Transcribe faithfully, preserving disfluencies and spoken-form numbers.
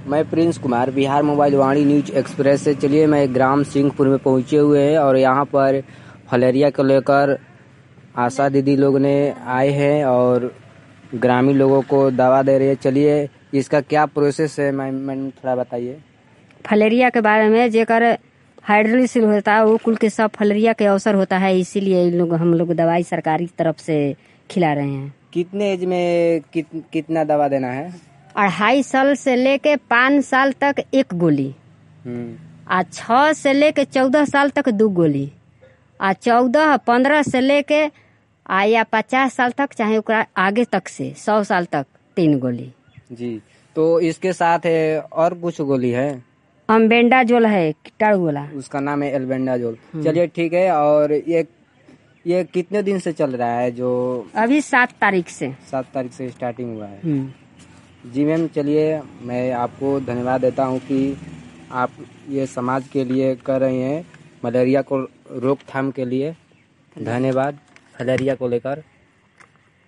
मैं Prince Kumar, Bihar mobile Vaani news express से। चलिए, मैं ग्राम सिंहपुर में पहुंचे हुए हैं और यहाँ पर फलेरिया को लेकर आशा दीदी लोग ने आए हैं और ग्रामीण लोगों को दवा दे रही है। चलिए, इसका क्या प्रोसेस है मैम थोड़ा बताइए। फलेरिया के बारे में जेकर हाइड्रोलिसिस होता है वो कुल के सब फलेरिया के अवसर होता है, इसीलिए लोग हम लोग दवाई सरकारी तरफ से खिला रहे हैं। कितने एज में कित, कितना दवा देना है? अढ़ाई साल से लेके पाँच साल तक एक गोली, आ छह से लेके चौदह साल तक दो गोली, आ चौदह पंद्रह से लेके आ या पचास साल तक चाहे उकरा आगे तक से सौ साल तक तीन गोली। जी, तो इसके साथ है और कुछ गोली है? अम्बेंडाजोल है कीटाणु वाला, उसका नाम है एल्बेंडाजोल। चलिए ठीक है। और ये ये कितने दिन से चल रहा है? जो अभी सात तारीख से सात तारीख से स्टार्टिंग हुआ है। जी मैम, चलिए मैं आपको धन्यवाद देता हूँ कि आप ये समाज के लिए कर रही हैं, मलेरिया को रोकथाम के लिए। धन्यवाद फलेरिया को लेकर।